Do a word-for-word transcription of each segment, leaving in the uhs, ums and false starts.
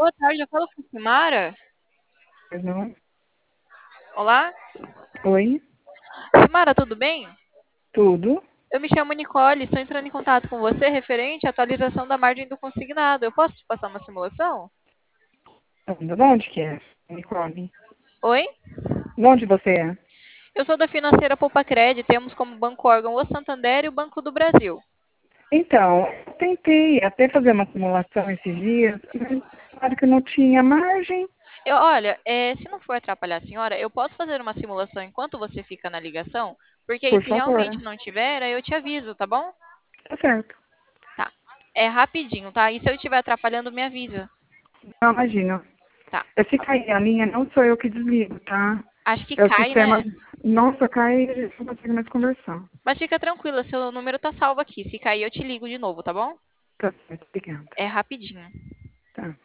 Boa tarde, eu falo com a Simara. Não. Olá? Oi, Simara, tudo bem? tudo. Eu me chamo Nicole, estou entrando em contato com você referente à atualização da margem do consignado. Eu posso te passar uma simulação? De onde que é, Nicole? Oi? De onde você é? Eu sou da financeira Poupa Cred, temos como banco órgão o Santander e o Banco do Brasil. Então, eu tentei até fazer uma simulação esses dias, mas claro que não tinha margem. Eu, olha, é, se não for atrapalhar a senhora, eu posso fazer uma simulação enquanto você fica na ligação? Porque aí, Por se favor. realmente não tiver, aí eu te aviso, tá bom? Tá certo. Tá. É rapidinho, tá? E se eu estiver atrapalhando, me avisa. Não, imagina. Tá. Eu se cair a linha, não sou eu que desligo, tá? Acho que É o cai, sistema. né? Nossa, cai e a gente não consegue mais conversar. Mas fica tranquila, seu número tá salvo aqui. Se cair, eu te ligo de novo, tá bom? Tá certo, obrigada. É rapidinho. Tá.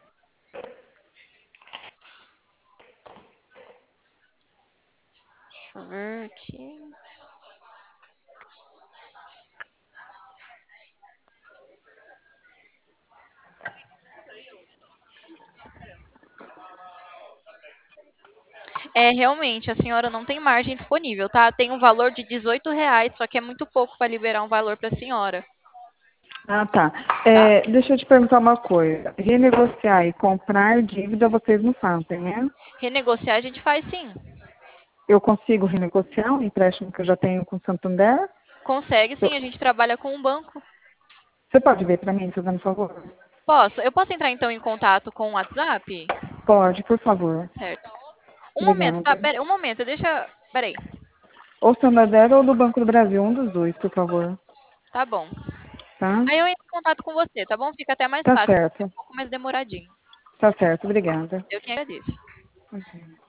Deixa eu ver aqui. É, realmente, a senhora não tem margem disponível, tá? Tem um valor de dezoito reais, só que é muito pouco para liberar um valor para a senhora, Ah, tá. tá? É, deixa eu te perguntar uma coisa. Renegociar e comprar dívida vocês não fazem, né? Renegociar a gente faz sim. Eu consigo renegociar um empréstimo que eu já tenho com o Santander? Consegue sim, Eu- a gente trabalha com um banco. Você pode ver para mim, fazendo favor? Posso? Eu posso entrar então em contato com o WhatsApp? Pode, por favor. Certo. Um momento, tá? Obrigada. Pera, um momento, deixa. Peraí. Ou Santander ou do Banco do Brasil, um dos dois, por favor. Tá bom. Tá? Aí eu entro em contato com você, tá bom? Fica até mais Tá fácil, porque é certo. um pouco mais demoradinho. Tá certo, obrigada. Eu que agradeço. Ok.